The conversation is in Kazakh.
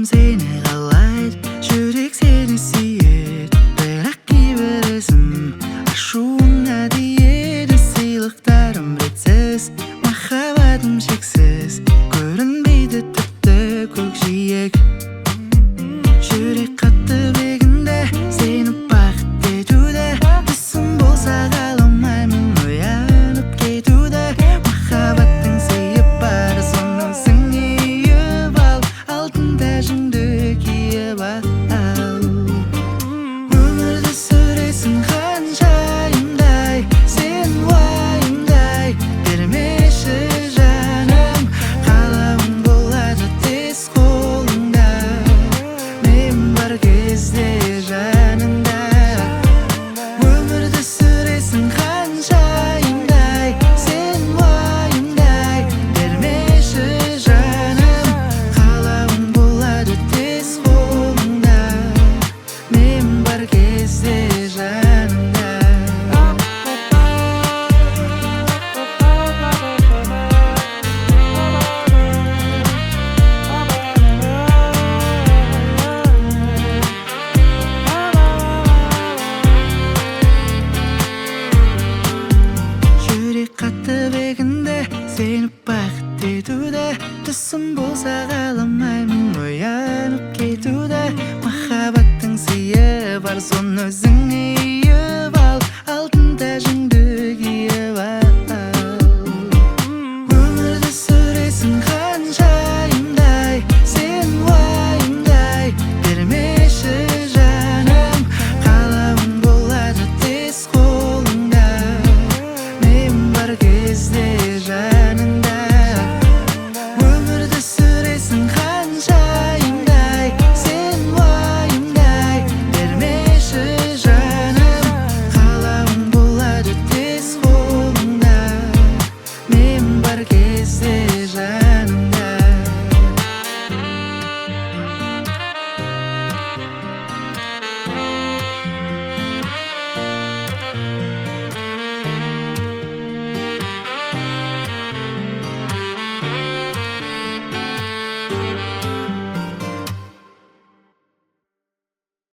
seni қалайды, жүрек сені сүйеді, бірақ кейбірісім ашуыңа тиеді. Сыйлықтарым ретсіз, махаббатым шексіз, көрінбейді тіпті көкжиек. Жүрек қатты бегінде сені бақыт етуді, түсім болса қаламаймын оянып кетуді. Махаббаттың сыйы бар, соны өзіңе үйіп ал, алтын тәжіңді киіп ал. Өмірді сүресің ханшайымдай, сен уайымдай бермеші жаным, қалауың болады тез қолыңда, мен бар кезде жаныңда. Өмірді сүресің ханшайымдай, сен уайымдай бермеші жаным, қалауың болады тез қолыңда, мен бар кезде жаныңда. Жүрек қатты бегінде сені бақыт етуді, түсім болса қаламаймын оянып кетуді. Махаббаттың сыйы бар, соны өзіңе